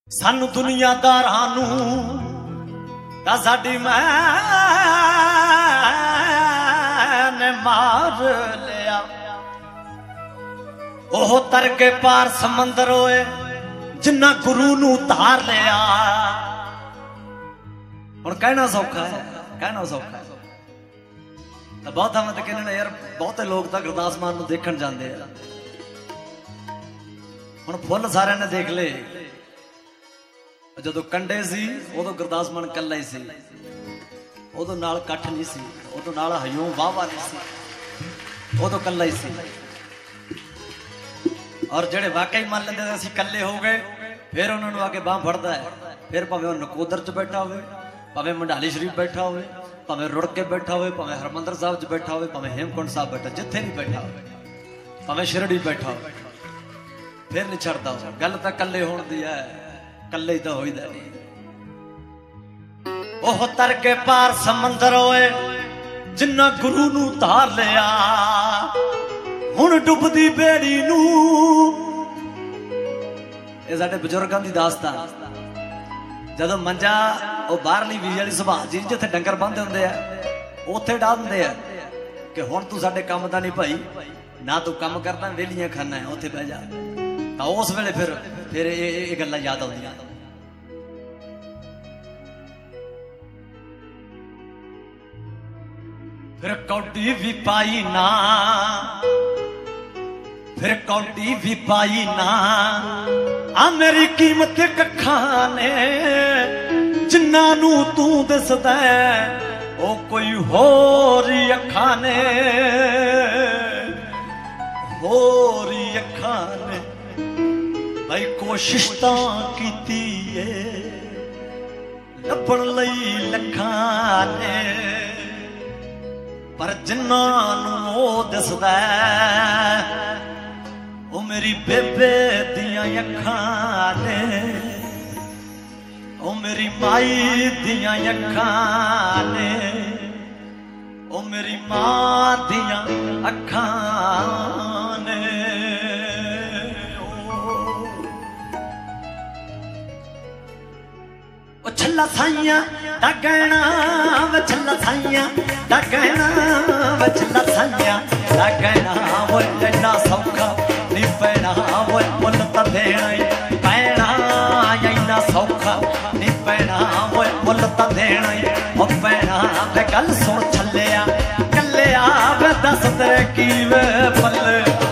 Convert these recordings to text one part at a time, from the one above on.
सानू दुनियादारां नू ता साडी मैंने मार लिया। ओह तर के पार समंदर होए जिन्ना गुरु नू तार लिया। हुण कहना सौखा है, कहना सौखा है। तो बहुत हम तो कहने यार बहुते लोग तो गुरदास मान नू देखण जांदे आ। हुण फुल सारे ने देख ले। जो कंडे सी उदों गुरदास मान कल्ला ही सी, उदों नाल कट्ठ नहीं सी, उदों नाल हयूं वाहवा नहीं सी, उदों कल्ला ही सी। और जेड़े वाकई मान लेंदे असीं कल्ले हो गए, फिर उन्होंने आके बांह फड़दा है। फिर भावें नकोदर च बैठा होवे, भावें मंडाली शरीफ बैठा होवे, भावें रुड़ के बैठा होवे, भावें हरमंदर साहब च बैठा होवे, भावें हेमकुंड साहब बैठा, जिथे भी बैठा होवे, भावें शिरडी बैठा होवे, फिर नहीं छड़दा। गल तां कल्ले होण दी है, कल्ले ही तो होईदा नहीं। ओह तर के पार समंदर होए जिन्ना गुरु नू तार लिया। हुण डुबदी बेड़ी नू, ये साडे बुजुर्गां दी दास्तान। जदों मंजा वो बाहरली वीज वाली सुभाष जी जिथे डंगर बंधे हुंदे आ उत्थे डाह दिंदे आ कि हुण तू साडे काम दा नहीं भाई, ना तू काम करदा वेलियां खाना है, उत्थे बह जा। तो उस वेले फिर ये गल्लां याद आउंदियां। फिर कौडी भी पाई ना, फिर कौडी भी पाई ना, आ मेरी कीमत कखां ने जिन्ना नू तू दसदा ओ कोई होर अखां ने, होर अखां ने। भाई कोशिश तां कीती है लभण लई लखां ने, पर जिन्ना नू ओ दसदा ओ मेरी बेबे दियां अखां ने, ओ मेरी माई दियां अखां ने, ओ मेरी मां दियां अखां ने। ओ छल्ला साइयां दा गहना वे छल्ला साइयां दा गहना वे छल्ला साइयां दा गहना वो इन्ना सौखा नहीं पैना, वो मुल तां देना ही पैना, इन्ना सौखा नहीं पैना, वो मुल तां देना ही पैना। वे गल सुन छल्लिया कल्लिया वे दस तेरे की वे पल्ले।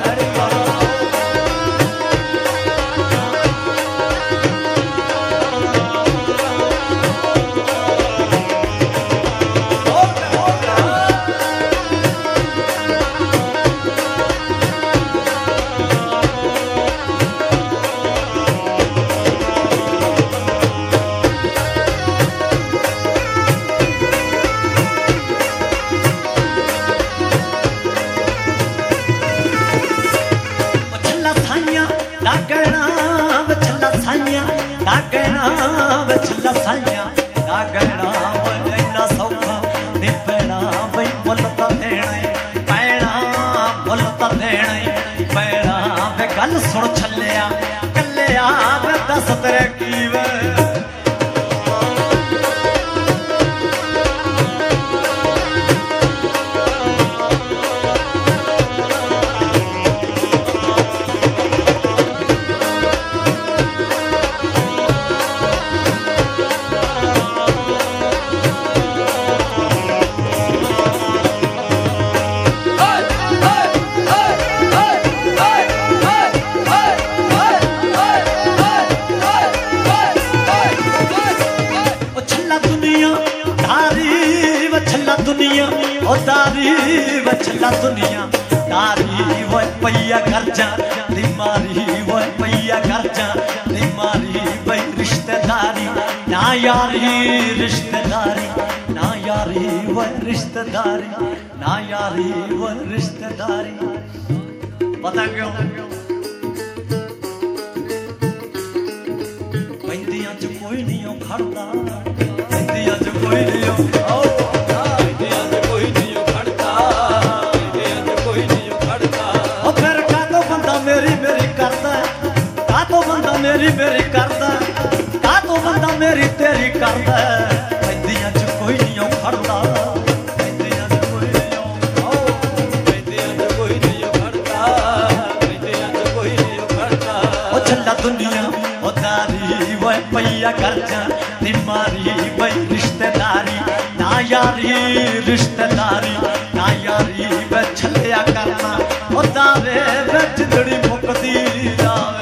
गल सुन छल्लिया कल्लिया वे दस तेरे की वे। दुनिया ओ दारी वछला दुनिया दारी वो पैया खर्चा नी मारी, वो पैया खर्चा नी मारी। भाई रिश्तेदारी ना यारी, रिश्तेदारी ना यारी, वो रिश्तेदारी ना यारी, वो रिश्तेदारी। पता क्यों पैंदियां च कोई नहीं खड़दा, पैंदियां च कोई नहीं मेरी करदा बंदा मेरी तेरी करदा पैंदियां च कोई नहीं खड़दा पैंदियां च कोई नहीं पैंदियां च कोई नहीं खड़दा पैंदियां च कोई नहीं खड़दा ओ छल्ला दुनिया ओ दारी वो पैया खर्चा नी मारी वही रिश्तेदारी ना यारी रिश्तेदारी ना यारी वे छल्लिया करना ओ दावे वे जिंदड़ी मुकदी जावे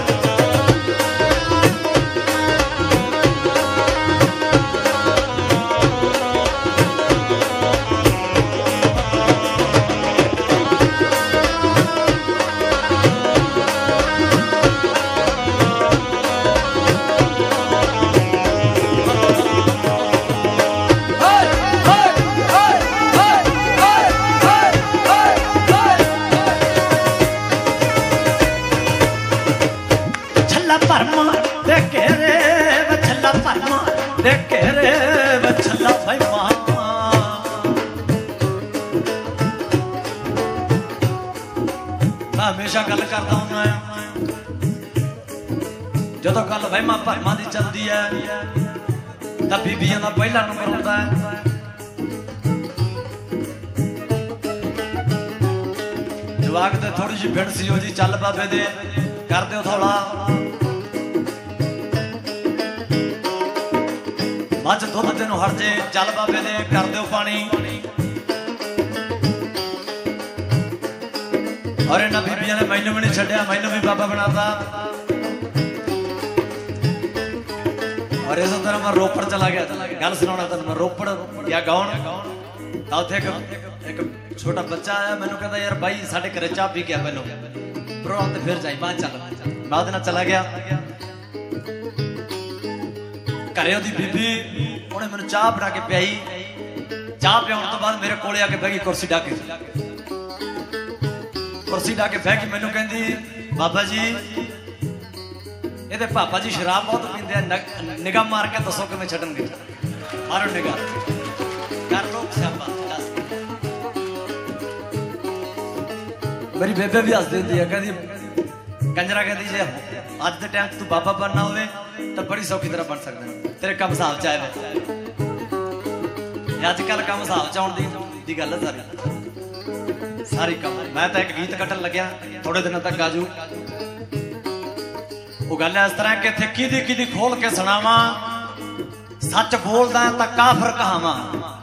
हमेशा गल करता हूं जो गल वहमा भरमा की चलती है तो बीबियां का पहला नंबर होता है। जवाक तो थोड़ी जी भिड़ सी जी चल बाबे दे कर दो थोड़ा मच दुध तेन हट जे चल बाबे दे कर दो पानी और इन्होंने बीबिया ने मैनू भी नहीं छड्या मैनू भी बाबा बनाता और इस तरह मैं रोपड़ चला गया गल सुना तेन मैं रोपड़ या गाउन उत्थे एक छोटा बच्चा आया मैनू कहता यार भाई साढ़े घरे चाह पी गया पहलो प्रोग्राम तो फिर जाई बाद चल मैं उहदे नाल चला गया घरे ओहदी बीबी उन्हें मैनू चाह बना के पियाई चाह पियाउण तो बाद मेरे कोले आके बह गई कुर्सी डाके कुर्सी ला के बह के मैनू कहती बाबा जी ये पापा जी शराब बहुत पींदे हैं निगाह मार के दसो कि मैं छड्डणगे मारो निगाह कर लो स्यापा मेरी बेबे भी हस देती है कहती कंजरा कहती जे अज के टाइम तू बाबा बनना होवे तो बड़ी सौखी तरह बन सकता तेरे कम हिसाब च आए अजकल कम हिसाब च आउण दी गल है सारी कम मैं तो एक गीत कटन लग्या थोड़े दिनों तक आजू वो गल इस तरह कि इत्थे किदी किदी खोल के सुनावा सच बोलदा तो काफर कहावा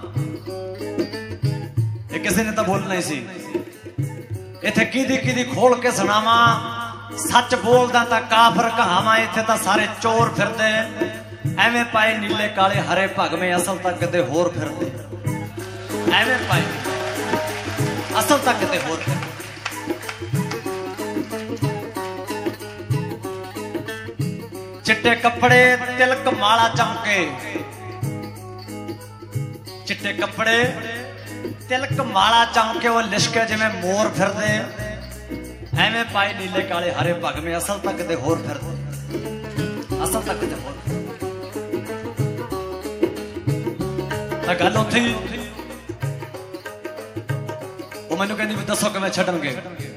ये किसी ने तो बोलना ही सी इत्थे किदी किदी खोल के सुनावा सच बोलदा तो काफर कहावा इत्थे तो सारे चोर फिरदे एवें पाए नीले काले हरे भगवे असल तक किते होर फिरदे एवें पाए असल तक किते होर चिट्टे कपड़े तिलक माला चमके चिट्टे कपड़े तिलक माला चमके वो लिशके जिवें मोर फिरदे एवें पाए नीले काले हरे भगवे असल तक किते होर फिरदे असल तक किते होर तां गल उत्थे मैनू कहती भी दसो कि मैं छड्डणगे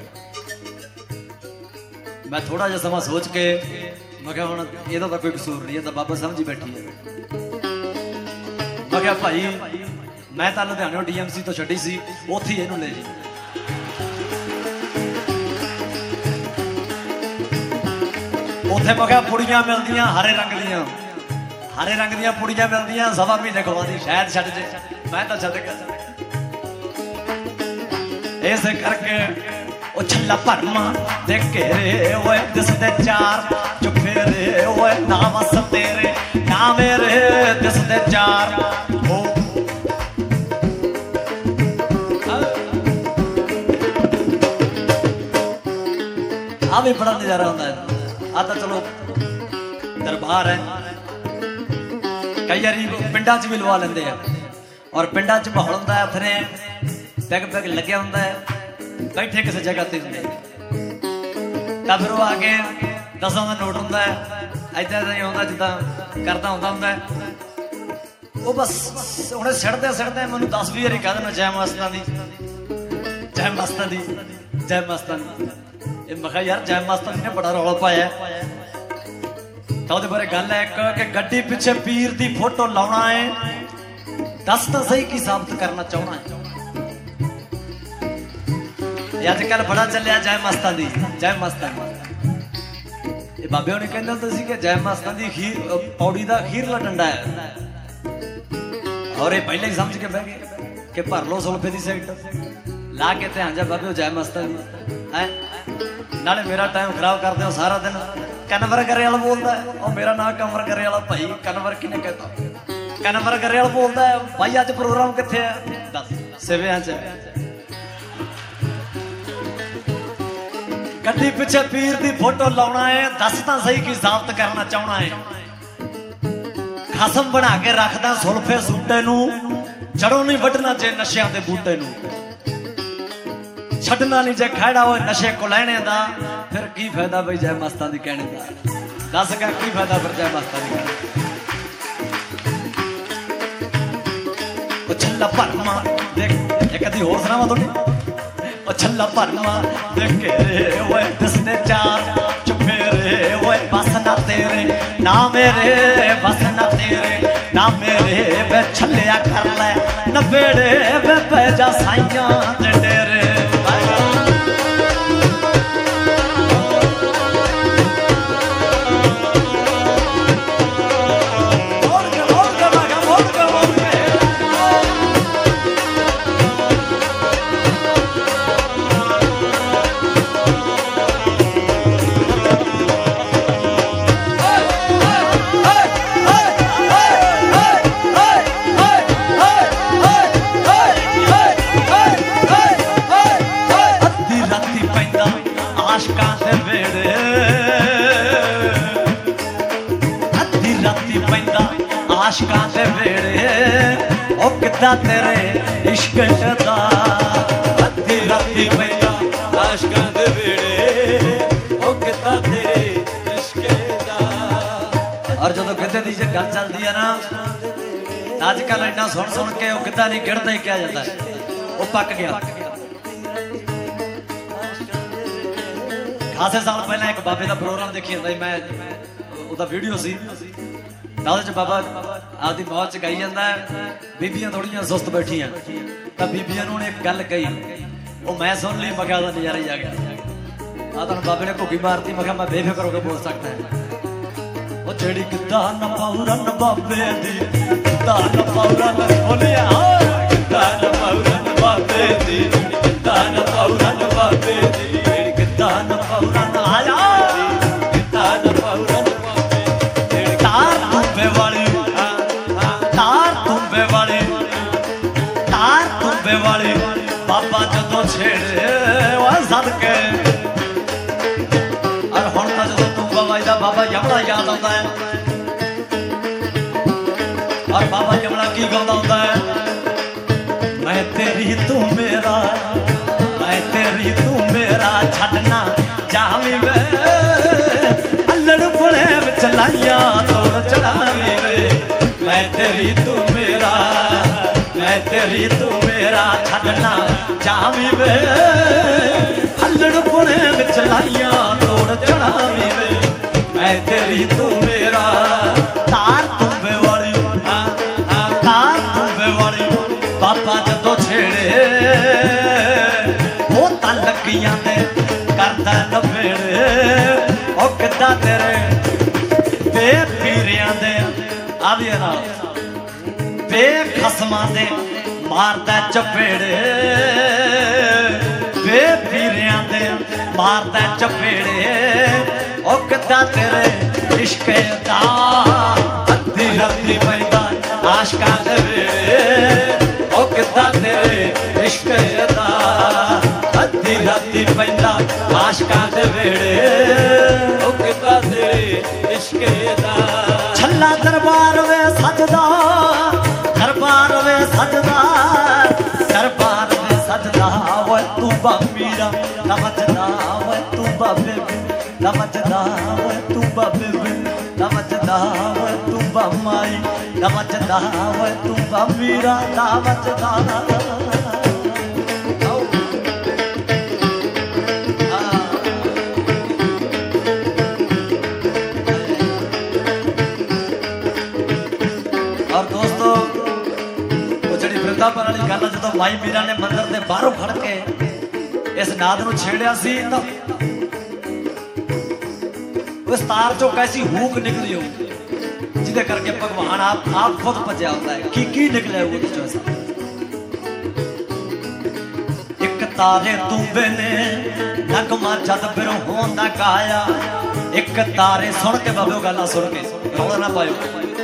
मैं थोड़ा जिहा समा सोच के मैं क्या हुण इहदा तां कोई कसूर नहीं है बाबा समझी बैठी है मैं क्या भाई मैं तां लुधियाणे DMC तो छड्डी सी उत्थे इहनूं ले जी उत्थे मैं क्या पुड़ियां मिलदियां हरे रंग दियां पुड़ियां मिलदियां सवा महीने खवादी शायद छड्ड जे मैं तां छड्ड गया ऐसे करके ओ छल्ला भरमा दे घेरे ओए दिसदे चार चुफेरे ओए नाम अस तेरे ना मेरे दिसदे चार हो आ भी बड़ा नजारा होता है आ तो चलो दरबार है कई बारी पिंडा च भी लवा लेंदे और पिंडा च माहौल होंदा है उत्थे बैग बैग लग्या होंदा है बैठे किसी जगह ते होंदे तां फिर वो आके 10 का नोट होंदा है ऐदा नहीं होंदा जिद्दां करदा होंदा है वो बस उन्हें सड़दे मैनूं 10-20 वारी कह देना जय मास्तां दी जय मास्तां दी जय मास्तां दी। मैं कहा यार जय मास्तां ने बड़ा रौला पाया तो ਉਹਦੇ ਬਾਰੇ ਗੱਲ ਹੈ ਇੱਕ ਕਿ ਗੱਡੀ ਪਿੱਛੇ ਪੀਰ ਦੀ ਫੋਟੋ ਲਾਉਣਾ ਹੈ ਦੱਸ ਤਾਂ ਸਹੀ ਕੀ ਸਾਬਤ ਕਰਨਾ ਚਾਹਣਾ ਹੈ ਇਹ ਅੱਜ ਕੱਲ ਬੜਾ ਚੱਲਿਆ ਜੈ ਮਸਤਾਂ ਦੀ ਜੈ ਮਸਤਾਂ ਇਹ ਬਾਬੇ ਉਹਨੇ ਕਹਿੰਦੇ ਹੁੰਦੇ ਸੀ ਕਿ ਜੈ ਮਸਤਾਂ ਦੀ ਖੀਰ ਪੌੜੀ ਦਾ ਖੀਰਲਾ ਡੰਡਾ ਹੈ ਔਰ ਇਹ ਪਹਿਲਾਂ ਹੀ ਸਮਝ ਕੇ ਬਹਿ ਗਏ ਕਿ ਭਰ ਲੋ ਸੁਲਫੇ ਦੀ ਸਿਗਰਟ ਲਾ ਕੇ ਧਿਆਨ ਜਾ ਬਾਬੇ ਉਹ ਜੈ ਮਸਤਾਂ ਦੀ ਹੈ ਨਾਲੇ ਮੇਰਾ ਟਾਈਮ ਖਰਾਬ ਕਰਦੇ ਹੋ ਸਾਰਾ ਦਿਨ ਕਨਵਰ ਕਰੇ ਵਾਲਾ ਬੋਲਦਾ ਉਹ ਮੇਰਾ ਨਾਂ ਕਨਵਰ ਕਰੇ ਵਾਲਾ ਭਾਈ ਕਨਵਰ ਕਿਨੇ कहता ਕਨਵਰ ਕਰੇ ਵਾਲਾ ਬੋਲਦਾ ਹੈ ਭਾਈ ਅੱਜ ਪ੍ਰੋਗਰਾਮ ਕਿੱਥੇ ਹੈ ਦੱਸ ਸਿਵਿਆਂ ਚ ਗੱਡੀ ਪਿੱਛੇ ਪੀਰ ਦੀ ਫੋਟੋ ਲਾਉਣਾ ਹੈ ਦੱਸ ਤਾਂ ਸਹੀ ਕੀ ਸਾਬਤ ਕਰਨਾ ਚਾਹਣਾ ਹੈ ਖਸਮ ਬਣਾ ਕੇ ਰੱਖਦਾ ਸੁਲਫੇ ਸੂਟੇ ਨੂੰ ਜੜੋਂ ਨਹੀਂ ਵੱਢਣਾ ਜੇ ਨਸ਼ਿਆਂ ਦੇ ਬੂਟੇ ਨੂੰ ਛੱਡਣਾ ਨਹੀਂ ਜੇ ਖੜਾ ਹੋਏ ਨਸ਼ੇ ਕੋ ਲੈਣੇ ਦਾ ਫਿਰ ਕੀ ਫਾਇਦਾ ਬਈ ਜੈ ਮਸਤਾਂ ਦੀ ਕਹਿਣੇ ਦਾ ਦੱਸ ਕਾ ਕੀ ਫਾਇਦਾ ਫਿਰ ਜੈ ਮਸਤਾਂ ਦੀ ਉਹ ਛੱਲਾ ਭਰਮਾ ਦੇਖ ਇੱਕ ਦੀ ਹੋਰ ਸੁਣਾਵਾਂ ਤੁਹਾਡੀ ਉਹ ਛੱਲਾ ਭਰਮਾ ਦੇਖੇ ਓਏ ਦਸਦੇ ਚਾਰ ਚੁਪੇਰੇ ਓਏ ਬਸ ਨਾ ਤੇਰੇ ਨਾ ਮੇਰੇ ਬਸ ਨਾ ਤੇਰੇ ਨਾ ਮੇਰੇ ਵੇ ਛੱਲਿਆ ਕਰ ਲੈ ਨਵੇੜੇ ਵੇ ਪੈ ਜਾ ਸਾਈਆਂ ਦੇ ਡੇਰੇ आशकां दे वेड़े ओ किदा तेरे इश्क दा अद्धी राती पैदा आशकां दे वेड़े ओ किदा तेरे इश्क दा और जदों किदे दी जे गल चलदी है ना आजकल इन्ना सुन के ओ किदा नहीं गिरदा ही किया जाता है ओ पक गया खासे साल पहले एक बाबे दा प्रोग्राम देखी जांदा मैं ओदा वीडियो सी बाबा आपकी मौज च गाई जाता है बीबियां थोड़िया सुस्त बैठिया तो बीबियां ने एक गल कही वो मैं सुन ली मैं नजारा ही आ गया तुम बाबे ने घुगी मारती मैं बेफिक्र होकर बोल सकता है वो जेड़ी किदा न पाउरन बाबे दी किदा न पाउरन बोलिया किदा न पाउरन बाबे दी किदा न पाउरन बाबे दी किदा न पाउरन आया किदा न पाउरन बाबा जदों छेड़े सदके और हुण तां जदों तूंबा वजदा बाबा यमला याद आउंदा है और बाबा यमला की गाउंदा हुंदा है मैं तेरी तू मेरा छड्डना जावी वे अल्लड़ पुले विच लाइया तोड़ चढ़ावी वे मैं तेरी तू मेरा छड्डना जावी वे अल्लड़ पुणे विच लाइया तोड़ चढ़ावी वे मैं तेरी तू मेरा तार तुंबे वाली बाबा जदों छेड़े वो तां लगियां दे करदा नवेड़े ओ किदा तेरे बेपीरियां दे आविया नाल बेखसमां दे मारदा चपेड़े बेपीरियां दे मारदा चपेड़े ओ किदा तेरे इश्क दा अद्धी राती पैदा आशकां दे वेड़े ओ किदा तेरे इश्क दा अद्धी राती पैदा आशकां दे वेड़े ओ किदा तेरे इश्क दा छल्ला दरबार वे सजदा दरबार वे सजदा वो तू बाबीरा नमजदा वो तू बाबे नमजदा वो तू बाबे नमजदा वो तू बामाई नमजदा वो तू बाबीरा नमजदा भाई मीरा ने मंदिर के बाहरों खड़ के इस नाद को छेड़िया सी तो उस तार चो कैसी हूक निकली हो जिदे करके भगवान आप खुद भजया होता है की निकले वो ऐसा। एक तारे तूबे ने नगमा जद फिर होंदा गाया, एक तारे सुन के बाबू गल्ला सुन के रौला ना पायो।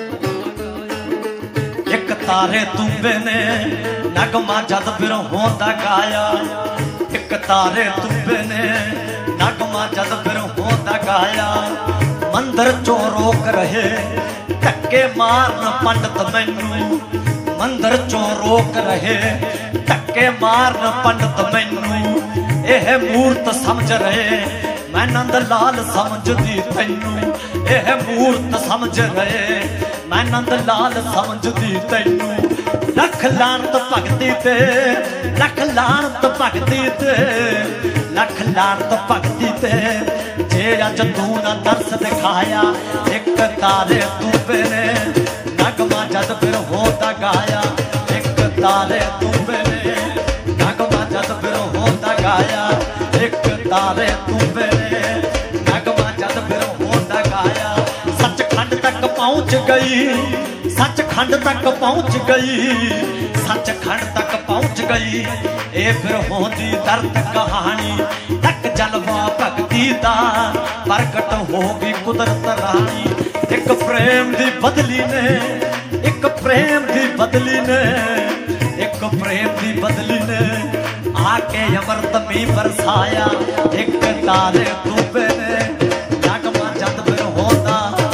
एक तारे तूबे ने नगमा जद फिर होंदा गाया, एक तारे तूबे ने नगमा जद फिर होंदा गाया। मंदिर चो रोक रहे धक्के मारन पंडित मैनू, मंदिर चो रोक रहे धक्के मारन पंडित मैनू। यह मूर्त समझ रहे मैं नंद लाल समझदी तैनू, यह मूर्त समझ रहे मैं नंद लाल समझदी तैनू। लख लानत भगती ते, लख लानत भगती ते, लख लानत भगती ते, जे अज तू ना दर्श दिखाया। एक तारे तूबे ने नगमा जद फिर होता गाया, एक तारे तूबे ने नगमा जद फिर होता गाया, एक तारे तूबे ने नगमा जद फिर होता गाया। सचखंड तक पहुंच गई, सचखंड तक पहुंच गई, सचखंड तक पहुंच गई। ए फिर होंदी दर्द कहानी, तक जलवा भगती दा प्रगट होगी कुदरत रानी। एक प्रेम दी बदली ने, एक प्रेम दी बदली ने, एक प्रेम दी बदली ने आके अमृत मी बरसाया। एक तारे तूबे ने नगमा जद फिर होंदा,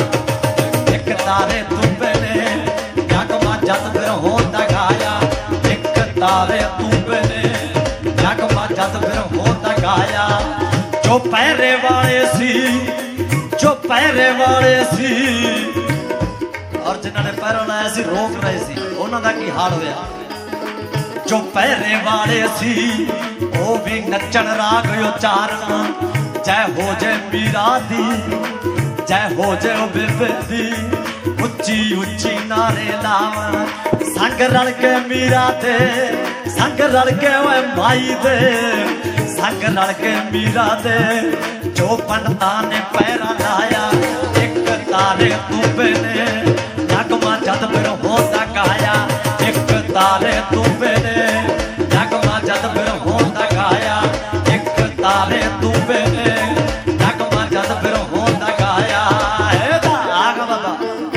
एक तारे तूबे ने नगमा जद फिर होंदा गाया, एक तारे तूबे ने नगमा जद फिर होंदा गाया। जो पैरे वाले सी, जो पैरे वाले सी और जिन्होंने पैरों लाया सी रोक रहे सी, उन्हों दा की हाल होया। जो पैरे वाले सी वो भी नचन राग उचारन, जय हो जय मीरा दी, जय हो जय बेबे दी, उच्ची उच्ची नारे लावन। संग रल के मीरा दे, संग रल के ओए माई दे, संग रल के मीरा दे, जो पंडता ने पैरा लाया। एक तारे तूबे ने नगमा जद फिर होंदा गाया, एक तारे तूबे ने नगमा जद फिर होंदा गाया, एक तारे तूबे ने नगमा जद फिर होंदा गाया। आग बाबा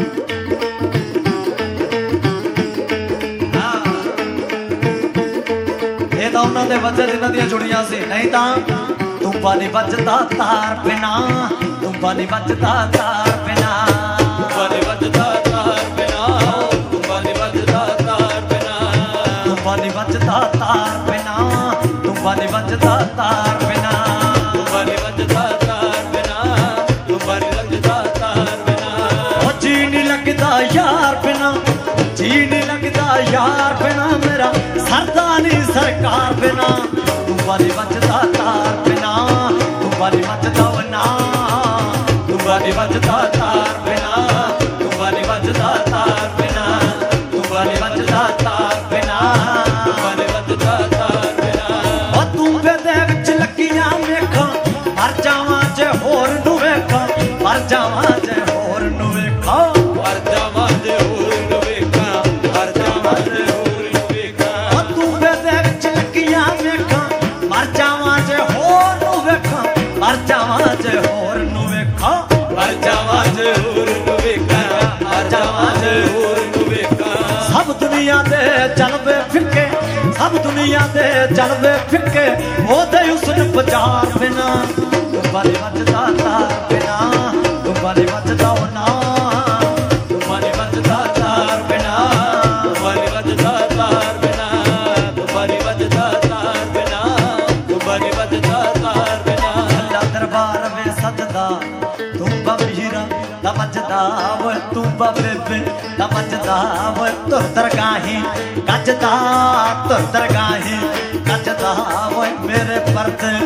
ये तो उन्होंने वजह जिन्हों दी जुड़ियां सी, नहीं तो तुंबा नहीं बजदा तार बिना, तुंबा नहीं बजदा तार बिना, तुंबा नहीं बजदा तार बिना, तुंबा नहीं बजदा तार बिना, तुंबा नहीं बजदा तार बिना, तुंबा नहीं बजदा तार बिना, तुंबा नहीं बजदा तार बिना, तुंबा नहीं बजदा तार बिना। ओ जी नहीं लगदा यार बिना, जी नहीं लगदा यार बिना, मेरा सरदा नहीं सरकार बिना। तुंबा नहीं बजदा तार बिना, तुंबा नहीं बजदा ना, तुंबा नहीं बजदा तार बिना, तुंबा नहीं बजदा तार बिना, तुंबा नहीं बजदा तार बिना, तुंबा नहीं बजदा तार बिना। ओ तुंबे दे विच लगियां वेखां, मर जावां जे होर नूं वेखां, मर जावां जे होर नूं वेखां, मर जावां जे होर नूं वेखां, मर जावां जे होर नूं वेखां। ओ तुंबे दे विच लगियां वेखां, मर जावां जे होर नूं वेखां, मर जावां जे होर नूं वेखां, मर जावां जे होर नूं वेखां, मर जावां जे होर नूं वेखां। सब दुनिया दे चलवे फिक्के, सब दुनिया दे चलवे फिक्के, ओदे हुस्न बाजार बिना। तुंबा नहीं बजदा तार बिना, तुंबा नहीं बजदा ना, तुंबा नहीं बजदा तार बिना, तुंबा नहीं बजदा तार बिना, तुंबा नहीं बजदा तार बिना, तुंबा नहीं बजदा तार बिना। अल्लाह दरबार में सजदा तुंबा मीरा दा बजदा वो, तुंबा बेबे दा बजदा वो, तुर दरगाही गजदा, तुर दरगाही गजदा वो, मेरे पर्दे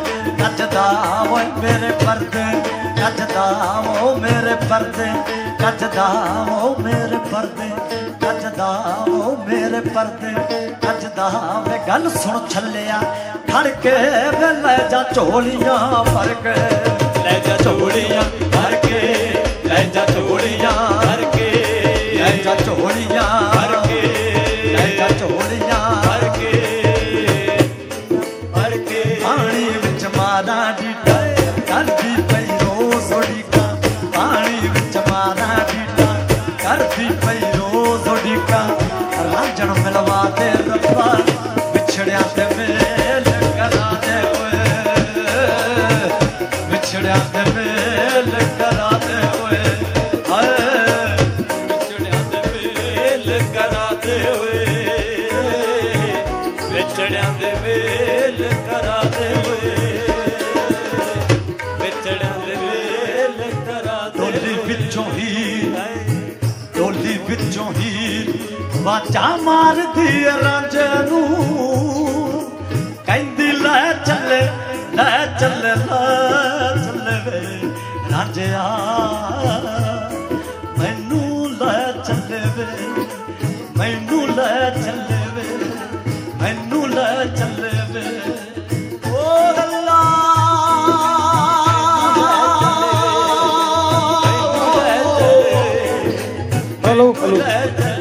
ਕੱਜਦਾ ਓਏ ਮੇਰੇ ਪਰਦੇ ਕੱਜਦਾ ਓ ਮੇਰੇ ਪਰਦੇ ਕੱਜਦਾ ਓ ਮੇਰੇ ਪਰਦੇ ਕੱਜਦਾ ਓ ਮੇਰੇ ਪਰਦੇ ਕੱਜਦਾ ਵੇ ਗੱਲ ਸੁਣ ਛੱਲਿਆ ਖੜ ਕੇ ਵੇ ਲੈ ਜਾ ਝੋਲੀਆਂ ਭਰ ਕੇ ਲੈ ਜਾ ਝੋਲੀਆਂ ਭਰ ਕੇ ਲੈ ਜਾ ਝੋਲੀਆਂ ਭਰ ਕੇ ਲੈ ਜਾ ਝੋਲੀਆਂ ਭਰ ਕੇ ਲੈ ਜਾ ਝੋਲੀਆਂ ਭਰ ਕੇ ਭਰ ਕੇ ਪਾਣੀ ਵਿੱਚ ਮਾਦਾ ਡੀਟਾ ਕਰਦੀ ਪਈ ਰੋਜ਼ ਉਡੀਕਾਂ ਪਾਣੀ ਵਿੱਚ ਮਾਦਾ ਡੀਟਾ ਕਰਦੀ ਪਈ ਰੋਜ਼ ਉਡੀਕਾਂ ਰਾਂਝਣ ਮਿਲਵਾ ਦੇ ਰੱਬਾ ਵਿਛੜਿਆਂ ਤੇ ਮੇਲ ਕਰਾ ਦੇ ਓਏ ਵਿਛੜਿਆਂ ਤੇ ਮੇਲ ਕਰਾ ਦੇ ਓਏ ਹਾਏ ਵਿਛੜਿਆਂ ਤੇ ਮੇਲ ਕਰਾ ਦੇ ਓਏ ਵਿਛੜਿਆਂ ਦੇ ਮੇਲ ਕਰਾ ਦੇ ਓਏ ਵਿਛੜਿਆਂ ਦੇ ਮੇਲ ਕਰਾ ਦੇ ਡੋਲੀ ਵਿੱਚੋਂ ਹੀ ਡੋਲੀ ਵਿੱਚੋਂ ਹੀ ਵਾਚਾ ਮਾਰਦੀ ਰਾਂਝੇ ਨੂੰ ਕਹਿੰਦੀ ਲੈ ਚੱਲੇ ਲੈ ਚੱਲੇ ਲੈ ਚੱਲੇ ਵੇ ਰਾਂਝਿਆ ਮੈਨੂੰ ਲੈ ਚੱਲੇ ਵੇ ਮੈਨੂੰ ਲੈ ਚੱਲੇ ਵੇ ਮੈਨੂੰ ਲੈ ਚੱਲੇ ਵੇ ਓ ਗੱਲਾਂ हेलो हेलो